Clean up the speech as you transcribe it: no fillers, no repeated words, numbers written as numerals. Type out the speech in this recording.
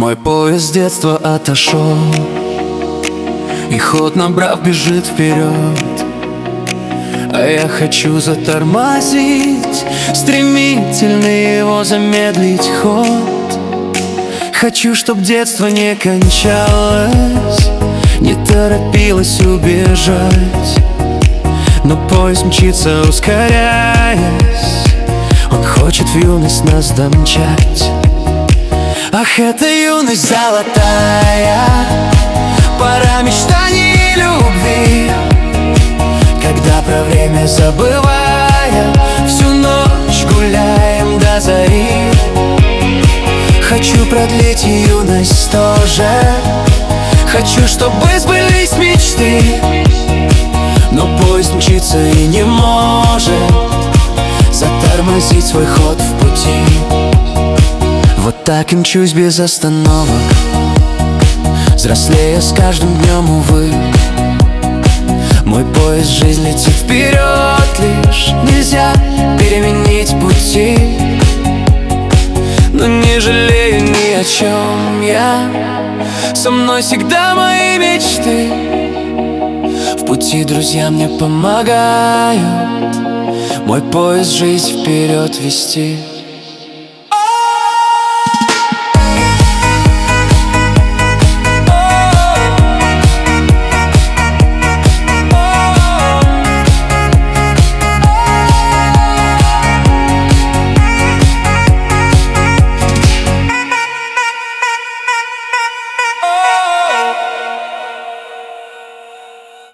Мой поезд детства отошел, и ход набрав бежит вперед. А я хочу затормозить, стремительно его замедлить ход. Хочу, чтоб детство не кончалось, не торопилось убежать. Но поезд мчится, ускоряясь, он хочет в юность нас домчать. Ах, это юность золотая, пора мечтаний и любви, когда про время забывая, всю ночь гуляем до зари. Хочу продлить юность тоже, хочу, чтобы сбылись мечты. Но поезд мчится и не может затормозить свой ход в пути. Вот так и мчусь без остановок, взрослея с каждым днем, увы. Мой поезд жизнь летит вперед, лишь нельзя переменить пути. Но не жалею ни о чем я, со мной всегда мои мечты. В пути друзья мне помогают мой поезд жизнь вперед вести.